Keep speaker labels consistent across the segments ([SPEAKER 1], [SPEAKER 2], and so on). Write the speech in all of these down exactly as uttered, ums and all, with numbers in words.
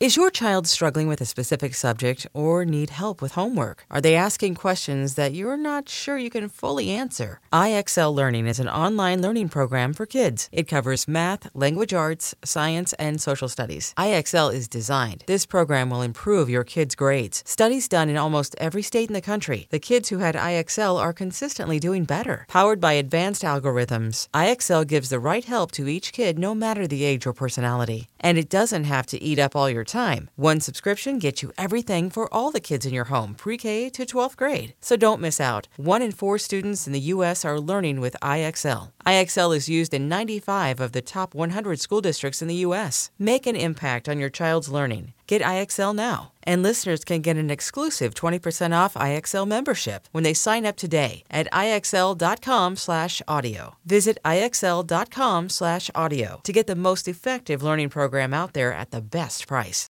[SPEAKER 1] Is your child struggling with a specific subject or need help with homework? Are they asking questions that you're not sure you can fully answer? I X L Learning is an online learning program for kids. It covers math, language arts, science, and social studies. I X L is designed. This program will improve your kids' grades. Studies done in almost every state in the country. The kids who had I X L are consistently doing better. Powered by advanced algorithms, I X L gives the right help to each kid no matter the age or personality. And it doesn't have to eat up all your time. One subscription gets you everything for all the kids in your home, pre-K to twelfth grade. So don't miss out. One in four students in the U S are learning with I X L. I X L is used in ninety-five of the top one hundred school districts in the U S. Make an impact on your child's learning. Get I X L now. And listeners can get an exclusive twenty percent off I X L membership when they sign up today at IXL.com slash audio. Visit IXL.com slash audio to get the most effective learning program out there at the best price.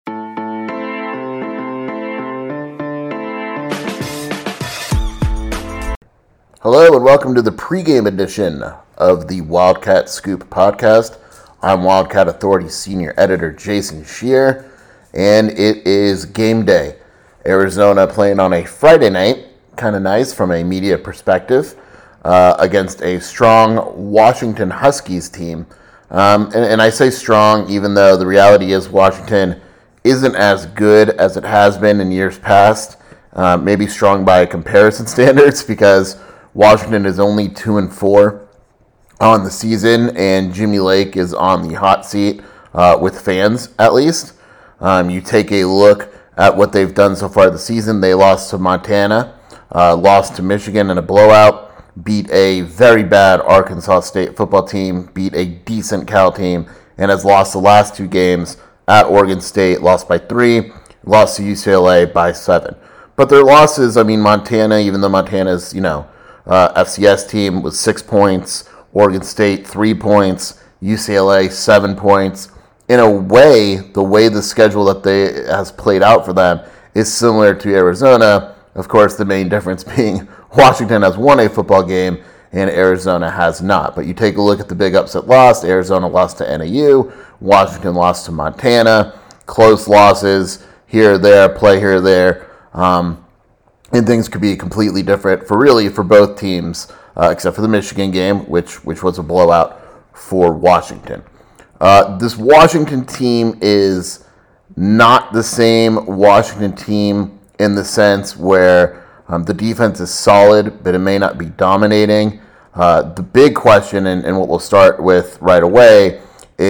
[SPEAKER 2] Hello and welcome to the pregame edition of the Wildcat Scoop podcast. I'm Wildcat Authority Senior Editor Jason Scheer, and it is game day. Arizona playing on a Friday night, kind of nice from a media perspective, uh, against a strong Washington Huskies team. Um, and, and I say strong even though the reality is Washington isn't as good as it has been in years past. Uh, maybe strong by comparison standards because Washington is only two and four on the season, and Jimmy Lake is on the hot seat uh, with fans at least. Um, you take a look at what they've done so far this season. They lost to Montana, uh, lost to Michigan in a blowout, beat a very bad Arkansas State football team, beat a decent Cal team, and has lost the last two games at Oregon State, lost by three, lost to U C L A by seven. But their losses, I mean, Montana, even though Montana's, you know, Uh, F C S team was six points, Oregon State three points, U C L A seven points. In a way, the way the schedule that they has played out for them is similar to Arizona. Of course, the main difference being Washington has won a football game and Arizona has not. But you take a look at the big upset loss. Arizona lost to N A U, Washington lost to Montana. Close losses here or there, play here or there. Um, And things could be completely different for really for both teams, uh, except for the Michigan game, which which was a blowout for Washington. Uh, this Washington team is not the same Washington team in the sense where um, the defense is solid, but it may not be dominating. Uh, the big question, and, and what we'll start with right away,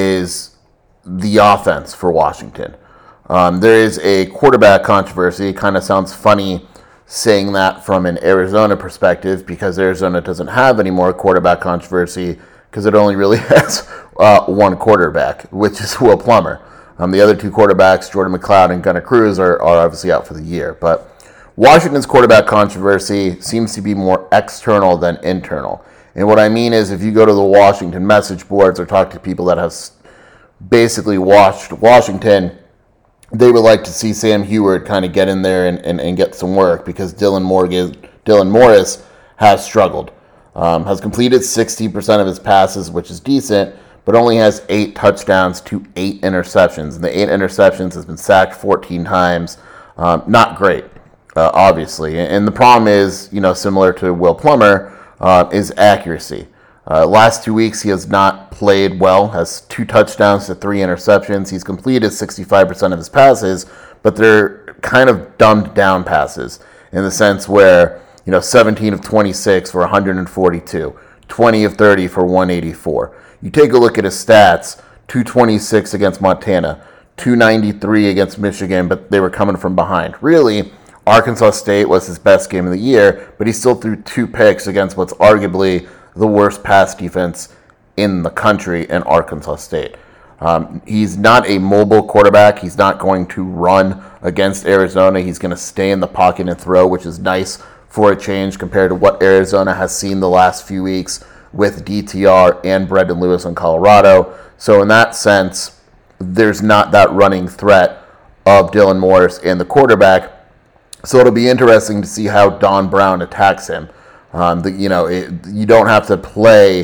[SPEAKER 2] is the offense for Washington. Um, there is a quarterback controversy. It kind of sounds funny saying that from an Arizona perspective because Arizona doesn't have any more quarterback controversy because it only really has uh, one quarterback, which is Will Plummer. Um, the other two quarterbacks, Jordan McLeod and Gunnar Cruz, are, are obviously out for the year. But Washington's quarterback controversy seems to be more external than internal. And what I mean is if you go to the Washington message boards or talk to people that have basically watched Washington, they would like to see Sam Heward kind of get in there and, and, and get some work because Dylan Morgan, Dylan Morris has struggled. Um, has completed sixty percent of his passes, which is decent, but only has eight touchdowns to eight interceptions. And the eight interceptions has been sacked fourteen times. Um, not great, uh, obviously. And the problem is, you know, similar to Will Plummer, uh, is accuracy. Uh, last two weeks, he has not played well, has two touchdowns to three interceptions. He's completed sixty-five percent of his passes, but they're kind of dumbed down passes in the sense where, you know, seventeen of twenty-six for one hundred forty-two, twenty of thirty for one eighty-four. You take a look at his stats, two twenty-six against Montana, two ninety-three against Michigan, but they were coming from behind. Really, Arkansas State was his best game of the year, but he still threw two picks against what's arguably the worst pass defense in the country in Arkansas State. Um, he's not a mobile quarterback. He's not going to run against Arizona. He's going to stay in the pocket and throw, which is nice for a change compared to what Arizona has seen the last few weeks with D T R and Brendan Lewis in Colorado. So in that sense, there's not that running threat of Dylan Morris and the quarterback. So it'll be interesting to see how Don Brown attacks him. Um, the, you know, it, you don't have to play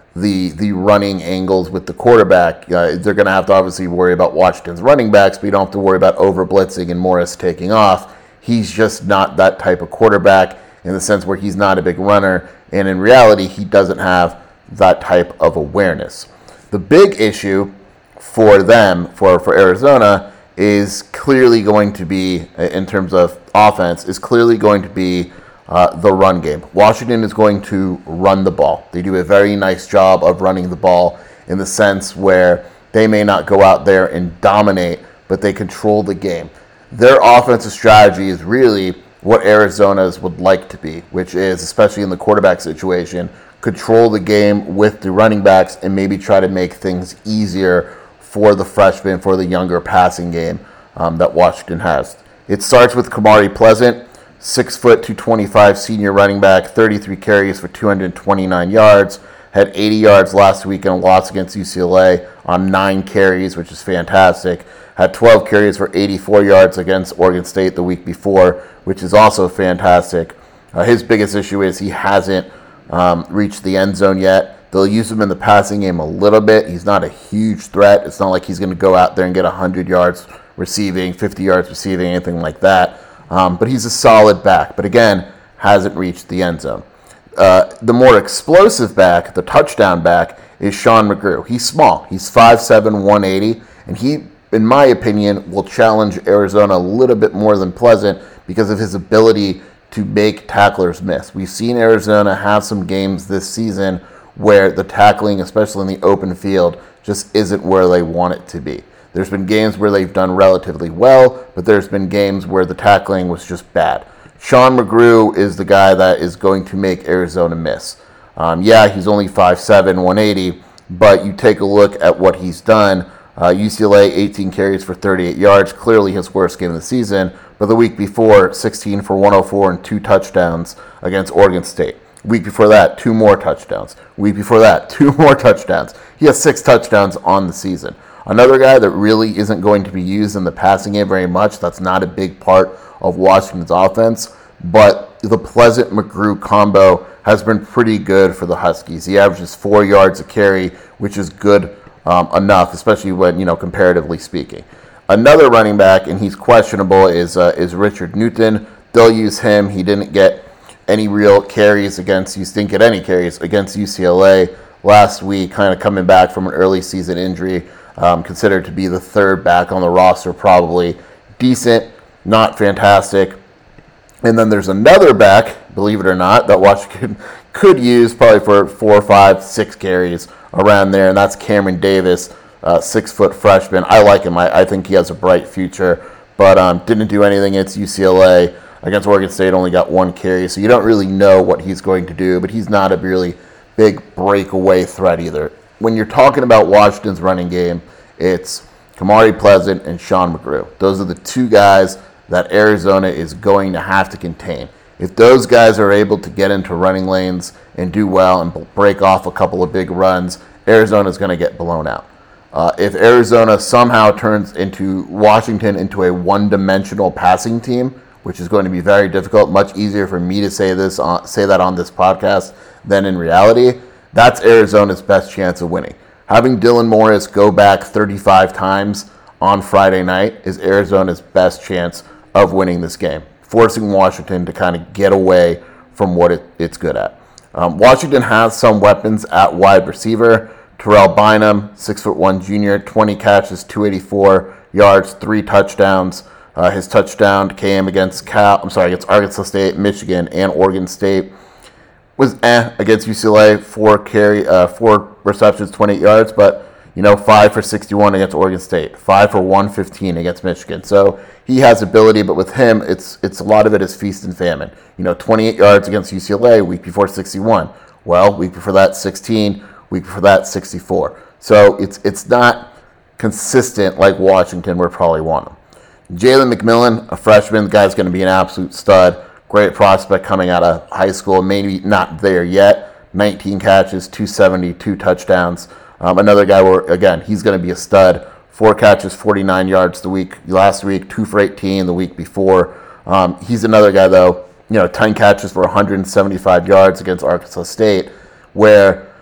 [SPEAKER 2] the the running angles with the quarterback. Uh, they're going to have to obviously worry about Washington's running backs, but you don't have to worry about over blitzing and Morris taking off. He's just not that type of quarterback in the sense where he's not a big runner, and in reality, he doesn't have that type of awareness. The big issue for them, for, for Arizona, is clearly going to be, in terms of offense, is clearly going to be uh, the run game. Washington is going to run the ball. They do a very nice job of running the ball in the sense where they may not go out there and dominate, but they control the game. Their offensive strategy is really what Arizona's would like to be, which is, especially in the quarterback situation, control the game with the running backs and maybe try to make things easier for the freshmen, for the younger passing game um, that Washington has. It starts with Kamari Pleasant, six foot, two twenty-five senior running back, thirty-three carries for two hundred twenty-nine yards, had eighty yards last week in a loss against U C L A on nine carries, which is fantastic. Had twelve carries for eighty-four yards against Oregon State the week before, which is also fantastic. Uh, his biggest issue is he hasn't um, reached the end zone yet. They'll use him in the passing game a little bit. He's not a huge threat. It's not like he's going to go out there and get one hundred yards receiving, fifty yards receiving, anything like that. Um, but he's a solid back. But again, hasn't reached the end zone. Uh, the more explosive back, the touchdown back, is Sean McGrew. He's small. He's five seven, one eighty, and he, in my opinion, will challenge Arizona a little bit more than Pleasant because of his ability to make tacklers miss. We've seen Arizona have some games this season where the tackling, especially in the open field, just isn't where they want it to be. There's been games where they've done relatively well, but there's been games where the tackling was just bad. Sean McGrew is the guy that is going to make Arizona miss. Um, yeah, he's only five seven, one eighty, but you take a look at what he's done. Uh, U C L A, eighteen carries for thirty-eight yards, clearly his worst game of the season, but the week before, sixteen for one oh four and two touchdowns against Oregon State. Week before that, two more touchdowns. Week before that, two more touchdowns. He has six touchdowns on the season. Another guy that really isn't going to be used in the passing game very much, that's not a big part of Washington's offense, but the Pleasant McGrew combo has been pretty good for the Huskies. He averages four yards a carry, which is good um, enough, especially when, you know, comparatively speaking. Another running back, and he's questionable, is uh, is Richard Newton. They'll use him. He didn't get any real carries against, you didn't get any carries against U C L A last week, kind of coming back from an early season injury, um, considered to be the third back on the roster, probably decent, not fantastic. And then there's another back, believe it or not, that Washington could use probably for four, five, six carries around there, and that's Cameron Davis, uh, six-foot freshman. I like him. I, I think he has a bright future, but um, didn't do anything against U C L A. Against Oregon State, only got one carry, so you don't really know what he's going to do, but he's not a really big breakaway threat either. When you're talking about Washington's running game, it's Kamari Pleasant and Sean McGrew. Those are the two guys that Arizona is going to have to contain. If those guys are able to get into running lanes and do well and break off a couple of big runs, Arizona's going to get blown out. Uh, if Arizona somehow turns into Washington into a one-dimensional passing team, which is going to be very difficult, much easier for me to say this, on, say that on this podcast than in reality, that's Arizona's best chance of winning. Having Dylan Morris go back thirty-five times on Friday night is Arizona's best chance of winning this game, forcing Washington to kind of get away from what it, it's good at. Um, Washington has some weapons at wide receiver. Terrell Bynum, six foot one junior, twenty catches, two eighty-four yards, three touchdowns. Uh, his touchdown came against Cal. I'm sorry, against Arkansas State, Michigan, and Oregon State. Was eh against U C L A, four carry, uh, four receptions, twenty-eight yards, but you know, five for sixty-one against Oregon State, five for one fifteen against Michigan. So he has ability, but with him, it's it's a lot of it is feast and famine. You know, twenty-eight yards against U C L A, week before sixty-one. Well, week before that, sixteen. Week before that, sixty-four. So it's it's not consistent like Washington would probably want him. Jalen McMillan, a freshman, the guy's going to be an absolute stud. Great prospect coming out of high school, maybe not there yet. nineteen catches, two seventy, two touchdowns. Um, another guy where, again, he's going to be a stud. Four catches, forty-nine yards the week last week, two for eighteen the week before. Um, he's another guy, though, you know, ten catches for one hundred seventy-five yards against Arkansas State, where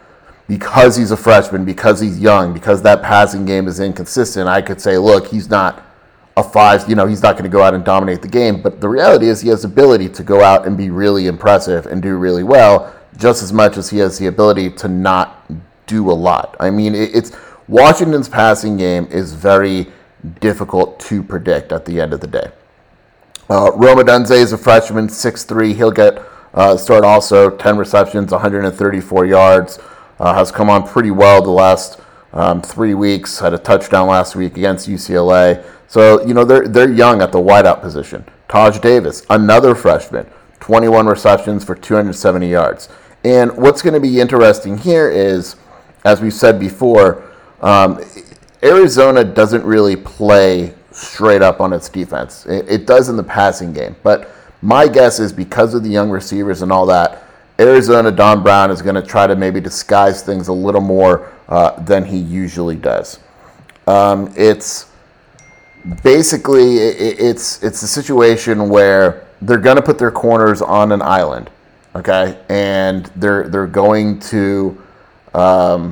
[SPEAKER 2] because he's a freshman, because he's young, because that passing game is inconsistent, I could say, look, he's not a five, you know, he's not going to go out and dominate the game. But the reality is he has the ability to go out and be really impressive and do really well, just as much as he has the ability to not do a lot. I mean, it's Washington's passing game is very difficult to predict at the end of the day. Uh, Rome Odunze is a freshman, six three. He'll get uh, start also, ten receptions, one hundred thirty-four yards. Uh, has come on pretty well the last um, three weeks. Had a touchdown last week against U C L A. So, you know, they're they're young at the wideout position. Taj Davis, another freshman, twenty-one receptions for two hundred seventy yards. And what's going to be interesting here is, as we said before, um, Arizona doesn't really play straight up on its defense. It, it does in the passing game. But my guess is because of the young receivers and all that, Arizona, Don Brown is going to try to maybe disguise things a little more uh, than he usually does. Um, it's basically it, it's it's a situation where they're going to put their corners on an island, okay, and they're they're going to um,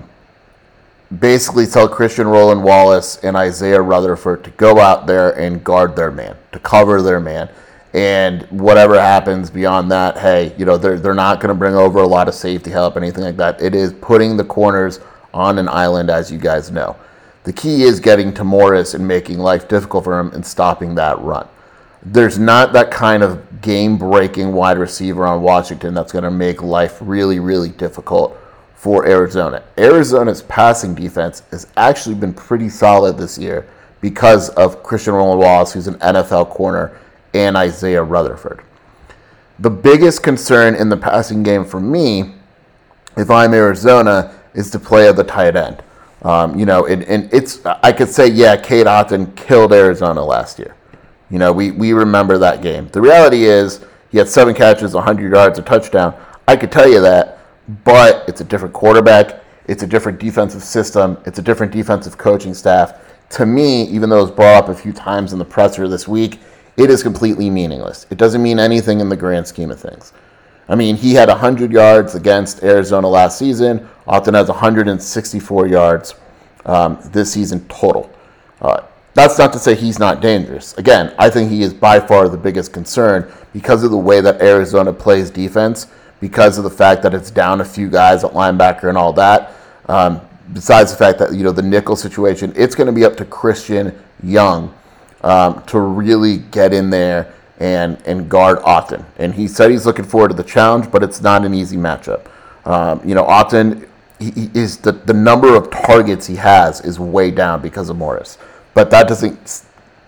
[SPEAKER 2] basically tell Christian Roland Wallace and Isaiah Rutherford to go out there and guard their man, to cover their man. And whatever happens beyond that, hey, you know, they're, they're not going to bring over a lot of safety help, anything like that. It is putting the corners on an island, as you guys know. The key is getting to Morris and making life difficult for him and stopping that run. There's not that kind of game-breaking wide receiver on Washington that's going to make life really, really difficult for Arizona. Arizona's passing defense has actually been pretty solid this year because of Christian Roland Wallace, who's an N F L corner, and Isaiah Rutherford. The biggest concern in the passing game for me, if I'm Arizona, is to play at the tight end. Um, you know, and, and it's I could say, yeah, Cade Otton killed Arizona last year. You know, we, we remember that game. The reality is he had seven catches, one hundred yards, a touchdown. I could tell you that, but it's a different quarterback. It's a different defensive system. It's a different defensive coaching staff. To me, even though it was brought up a few times in the presser this week, it is completely meaningless. It doesn't mean anything in the grand scheme of things. I mean, he had one hundred yards against Arizona last season. Otton has one hundred sixty-four yards um, this season total. Uh, that's not to say he's not dangerous. Again, I think he is by far the biggest concern because of the way that Arizona plays defense, because of the fact that it's down a few guys at linebacker and all that. Um, besides the fact that, you know, the nickel situation, it's going to be up to Christian Young Um, to really get in there and, and guard Otton. And he said he's looking forward to the challenge, but it's not an easy matchup. Um, you know, Otton he, he is the, the number of targets he has is way down because of Morris. But that doesn't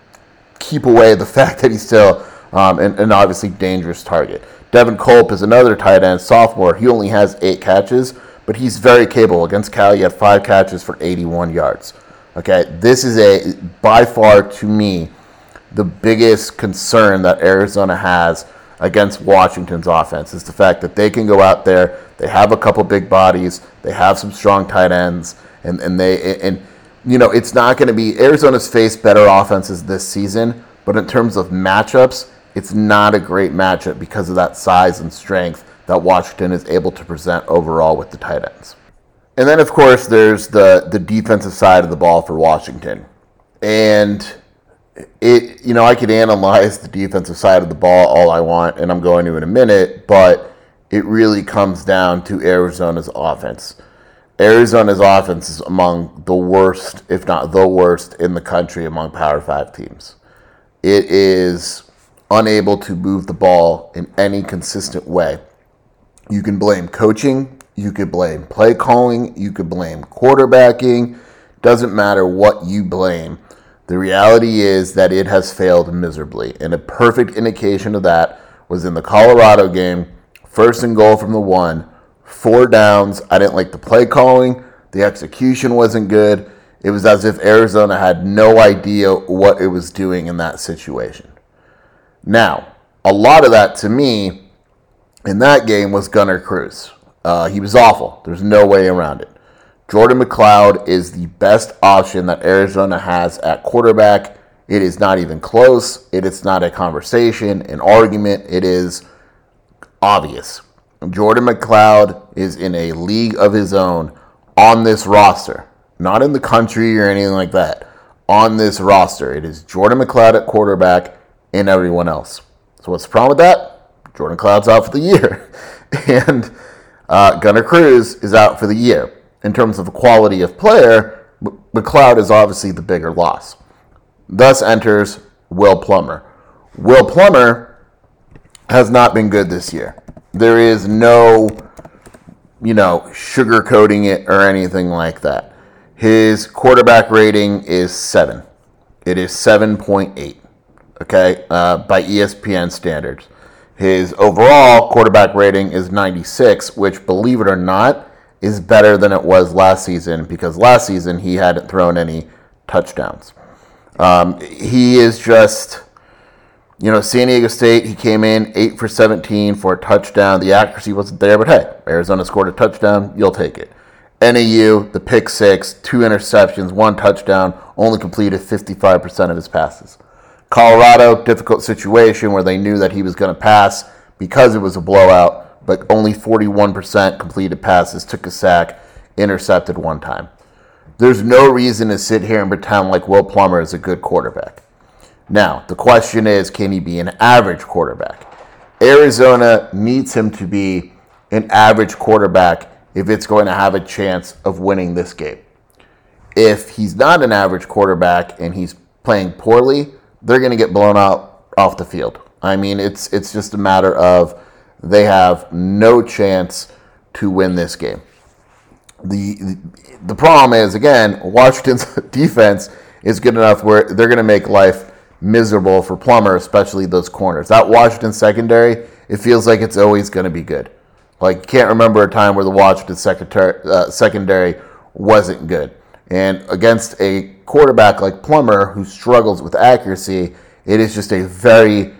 [SPEAKER 2] keep away the fact that he's still um, an, an obviously dangerous target. Devin Culp is another tight end, sophomore. He only has eight catches, but he's very capable. Against Cal, he had five catches for eighty-one yards. Okay, this is a, by far to me, the biggest concern that Arizona has against Washington's offense is the fact that they can go out there, they have a couple big bodies, they have some strong tight ends, and, and they, and you know, it's not going to be, Arizona's faced better offenses this season, but in terms of matchups, it's not a great matchup because of that size and strength that Washington is able to present overall with the tight ends. And then, of course, there's the, the defensive side of the ball for Washington. And, it you know, I could analyze the defensive side of the ball all I want, and I'm going to in a minute, but it really comes down to Arizona's offense. Arizona's offense is among the worst, if not the worst, in the country among Power Five teams. It is unable to move the ball in any consistent way. You can blame coaching. You could blame play calling, you could blame quarterbacking, doesn't matter what you blame. The reality is that it has failed miserably. And a perfect indication of that was in the Colorado game, first and goal from the one, four downs. I didn't like the play calling, the execution wasn't good. It was as if Arizona had no idea what it was doing in that situation. Now, a lot of that to me in that game was Gunnar Cruz. Uh, he was awful. There's no way around it. Jordan McLeod is the best option that Arizona has at quarterback. It is not even close. It is not a conversation, an argument. It is obvious. Jordan McLeod is in a league of his own on this roster, not in the country or anything like that, on this roster, it is Jordan McLeod at quarterback and everyone else. So what's the problem with that? Jordan McLeod's out for the year. and uh, Gunnar Cruz is out for the year. In terms of quality of player, McLeod is obviously the bigger loss. Thus enters Will Plummer. Will Plummer has not been good this year. There is no, you know, sugarcoating it or anything like that. His quarterback rating is seven. It is seven point eight, okay, uh, by E S P N standards. His overall quarterback rating is ninety-six, which, believe it or not, is better than it was last season because last season he hadn't thrown any touchdowns. Um, he is just, you know, San Diego State, he came in eight for seventeen for a touchdown. The accuracy wasn't there, but hey, Arizona scored a touchdown. You'll take it. N A U, the pick six, two interceptions, one touchdown, only completed fifty-five percent of his passes. Colorado, difficult situation where they knew that he was going to pass because it was a blowout, but only forty-one percent completed passes, took a sack, intercepted one time. There's no reason to sit here and pretend like Will Plummer is a good quarterback. Now, the question is, can he be an average quarterback? Arizona needs him to be an average quarterback if it's going to have a chance of winning this game. If he's not an average quarterback and he's playing poorly, they're going to get blown out off the field. I mean, it's it's just a matter of they have no chance to win this game. The the problem is, again, Washington's defense is good enough where they're going to make life miserable for Plummer, especially those corners. That Washington secondary, it feels like it's always going to be good. Like, can't remember a time where the Washington secondary, uh, secondary wasn't good. And against a quarterback like Plummer, who struggles with accuracy, it is just a very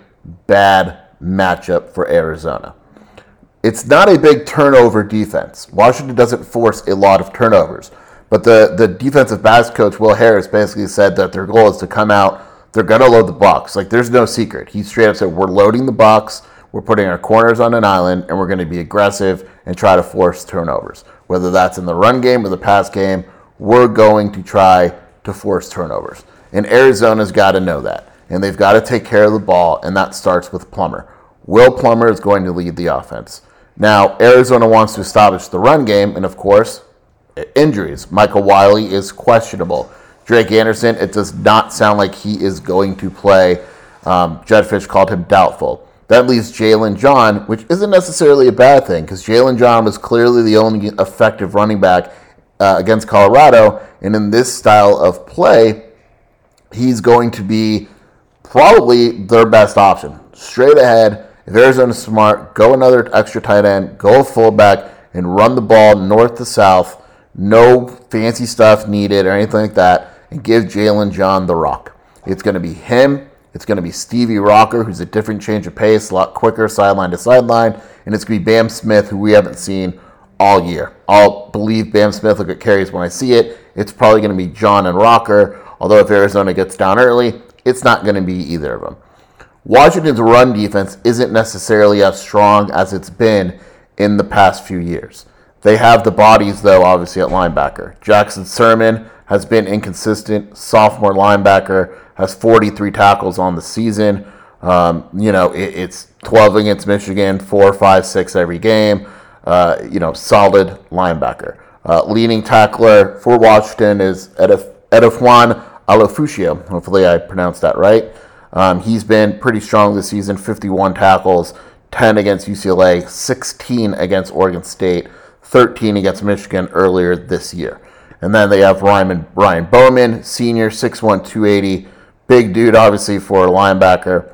[SPEAKER 2] bad matchup for Arizona. It's not a big turnover defense. Washington doesn't force a lot of turnovers. But the, the defensive backs coach, Will Harris, basically said that their goal is to come out, they're going to load the box. Like, there's no secret. He straight up said, we're loading the box, we're putting our corners on an island, and we're going to be aggressive and try to force turnovers. Whether that's in the run game or the pass game, we're going to try to force turnovers. And Arizona's got to know that. And they've got to take care of the ball, and that starts with Plummer. Will Plummer is going to lead the offense. Now, Arizona wants to establish the run game, and of course, injuries. Michael Wiley is questionable. Drake Anderson, it does not sound like he is going to play. Um, Jedd Fisch called him doubtful. That leaves Jalen John, which isn't necessarily a bad thing, because Jalen John was clearly the only effective running back uh, against Colorado, and in this style of play, he's going to be probably their best option. Straight ahead, if Arizona's smart, go another extra tight end, go a fullback, and run the ball north to south. No fancy stuff needed or anything like that, and give Jalen John the rock. It's going to be him. It's going to be Stevie Rocker, who's a different change of pace, a lot quicker sideline to sideline, and it's going to be Bam Smith, who we haven't seen all year. I'll believe Bam Smith will get carries when I see it. It's probably going to be John and Rocker, although if Arizona gets down early, it's not going to be either of them. Washington's run defense isn't necessarily as strong as it's been in the past few years. They have the bodies, though, obviously, at linebacker. Jackson Sermon has been inconsistent. Sophomore linebacker, has forty-three tackles on the season. Um, you know, it, it's twelve against Michigan, four, five, six every game. Uh, you know, solid linebacker. Uh, leading tackler for Washington is Edif- Edifwan Alofushio. Hopefully I pronounced that right. Um, he's been pretty strong this season, fifty-one tackles, ten against U C L A, sixteen against Oregon State, thirteen against Michigan earlier this year. And then they have Ryan, Ryan Bowman, senior, six one, two eighty. Big dude, obviously, for a linebacker.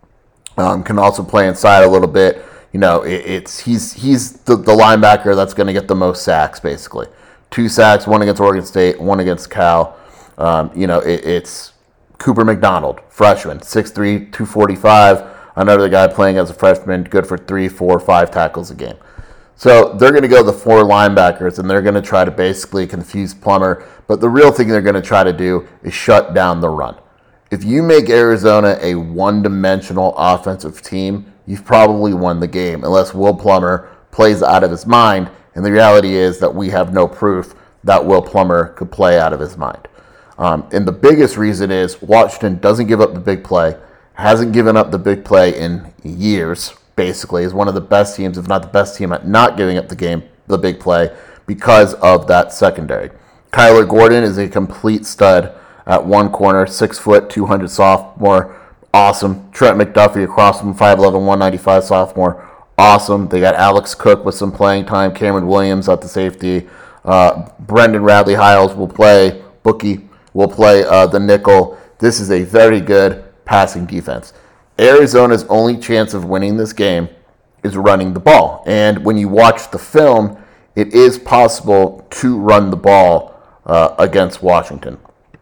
[SPEAKER 2] Um, can also play inside a little bit. You know, it, it's he's he's the, the linebacker that's going to get the most sacks, basically. Two sacks, one against Oregon State, one against Cal. Um, you know, it, it's Cooper McDonald, freshman, six three, two forty-five. Another guy playing as a freshman, good for three, four, five tackles a game. So they're going to go the four linebackers, and they're going to try to basically confuse Plummer. But the real thing they're going to try to do is shut down the run. If you make Arizona a one-dimensional offensive team, you've probably won the game, unless Will Plummer plays out of his mind. And the reality is that we have no proof that Will Plummer could play out of his mind. Um, and the biggest reason is Washington doesn't give up the big play, hasn't given up the big play in years, basically, is one of the best teams, if not the best team, at not giving up the game, the big play, because of that secondary. Kyler Gordon is a complete stud at one corner, six foot, two hundred sophomore, awesome. Trent McDuffie across from five eleven, one ninety-five sophomore, awesome. They got Alex Cook with some playing time, Cameron Williams at the safety. Uh, Brendan Radley Hiles will play, Bookie will play uh, the nickel. This is a very good passing defense. Arizona's only chance of winning this game is running the ball. And when you watch the film, it is possible to run the ball uh, against Washington.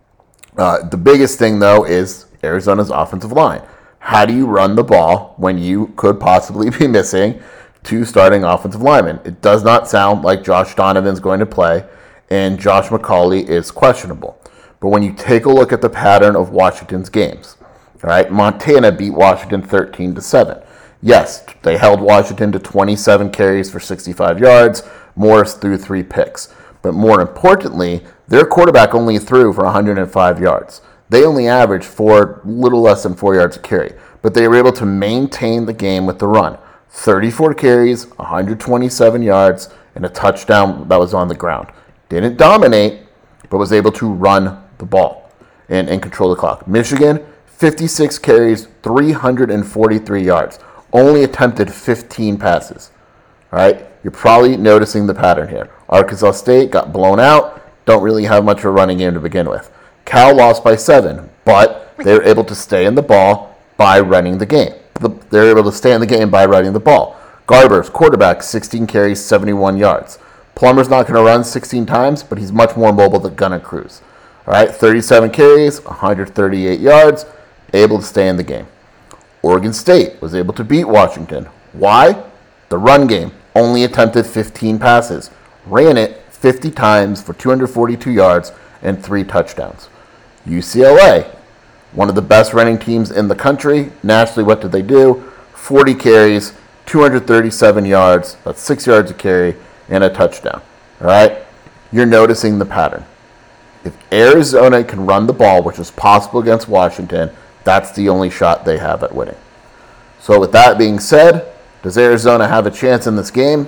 [SPEAKER 2] Uh, the biggest thing, though, is Arizona's offensive line. How do you run the ball when you could possibly be missing two starting offensive linemen? It does not sound like Josh Donovan's going to play, and Josh McCauley is questionable. But when you take a look at the pattern of Washington's games, all right, Montana beat Washington thirteen to seven. Yes, they held Washington to twenty-seven carries for sixty-five yards. Morris threw three picks. But more importantly, their quarterback only threw for one hundred five yards. They only averaged four, little less than four yards a carry. But they were able to maintain the game with the run. thirty-four carries, one hundred twenty-seven yards, and a touchdown that was on the ground. Didn't dominate, but was able to run the ball and, and control the clock. Michigan, fifty-six carries, three hundred forty-three yards. Only attempted fifteen passes. All right? You're probably noticing the pattern here. Arkansas State got blown out. Don't really have much of a running game to begin with. Cal lost by seven, but they were able to stay in the ball by running the game. They were able to stay in the game by running the ball. Garbers, quarterback, sixteen carries, seventy-one yards. Plummer's not going to run sixteen times, but he's much more mobile than Gunnar Cruz. All right, thirty-seven carries, one hundred thirty-eight yards, able to stay in the game. Oregon State was able to beat Washington. Why? The run game. Only attempted fifteen passes. Ran it fifty times for two hundred forty-two yards and three touchdowns. U C L A, one of the best running teams in the country. Nationally, what did they do? forty carries, two hundred thirty-seven yards, that's six yards a carry, and a touchdown. All right? You're noticing the pattern. If Arizona can run the ball, which is possible against Washington, that's the only shot they have at winning. So with that being said, does Arizona have a chance in this game?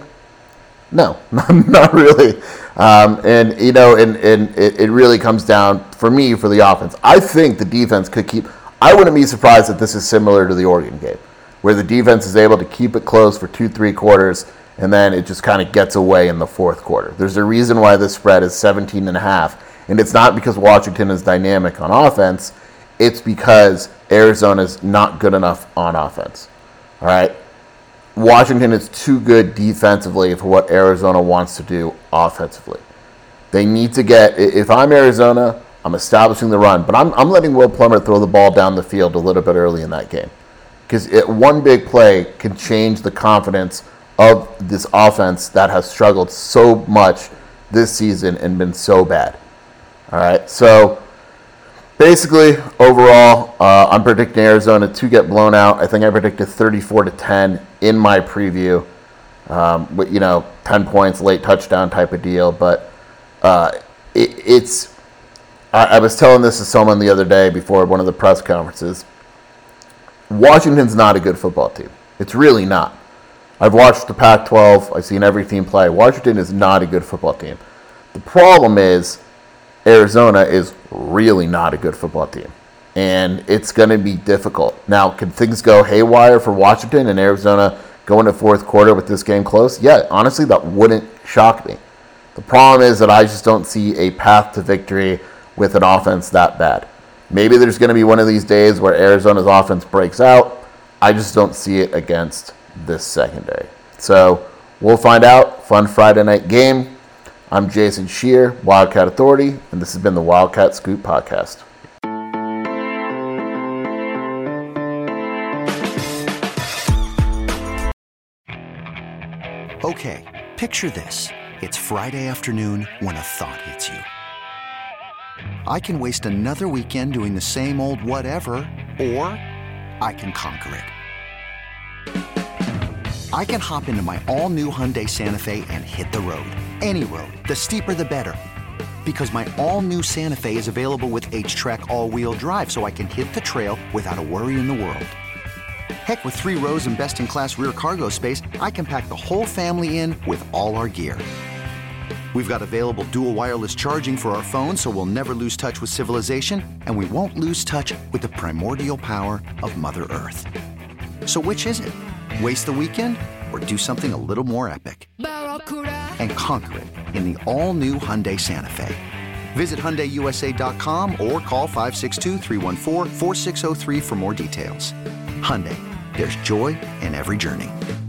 [SPEAKER 2] No, not really. Um, and, you know, and, and it, it really comes down, for me, for the offense. I think the defense could keep, I wouldn't be surprised if this is similar to the Oregon game, where the defense is able to keep it close for two, three quarters, and then it just kind of gets away in the fourth quarter. There's a reason why this spread is seventeen and a half, and it's not because Washington is dynamic on offense. It's because Arizona's not good enough on offense. All right? Washington is too good defensively for what Arizona wants to do offensively. They need to get, if I'm Arizona, I'm establishing the run, but I'm, I'm letting Will Plummer throw the ball down the field a little bit early in that game. Because one big play can change the confidence of this offense that has struggled so much this season and been so bad. All right, so basically, overall, uh, I'm predicting Arizona to get blown out. I think I predicted thirty-four to ten in my preview. Um, with, you know, ten points, late touchdown type of deal. But uh, it, it's, I, I was telling this to someone the other day before one of the press conferences. Washington's not a good football team. It's really not. I've watched the Pac twelve. I've seen every team play. Washington is not a good football team. The problem is Arizona is really not a good football team, and it's going to be difficult. Now, can things go haywire for Washington and Arizona go into fourth quarter with this game close? Yeah, honestly, that wouldn't shock me. The problem is that I just don't see a path to victory with an offense that bad. Maybe there's going to be one of these days where Arizona's offense breaks out. I just don't see it against this secondary. So we'll find out. Fun Friday night game. I'm Jason Scheer, Wildcat Authority, and this has been the Wildcat Scoop Podcast.
[SPEAKER 3] Okay, picture this. It's Friday afternoon when a thought hits you. I can waste another weekend doing the same old whatever, or I can conquer it. I can hop into my all-new Hyundai Santa Fe and hit the road. Any road. The steeper, the better. Because my all-new Santa Fe is available with H-Track all-wheel drive, so I can hit the trail without a worry in the world. Heck, with three rows and best-in-class rear cargo space, I can pack the whole family in with all our gear. We've got available dual wireless charging for our phones, so we'll never lose touch with civilization, and we won't lose touch with the primordial power of Mother Earth. So which is it? Waste the weekend or do something a little more epic? And conquer it in the all-new Hyundai Santa Fe. Visit Hyundai U S A dot com or call five six two, three one four, four six zero three for more details. Hyundai, there's joy in every journey.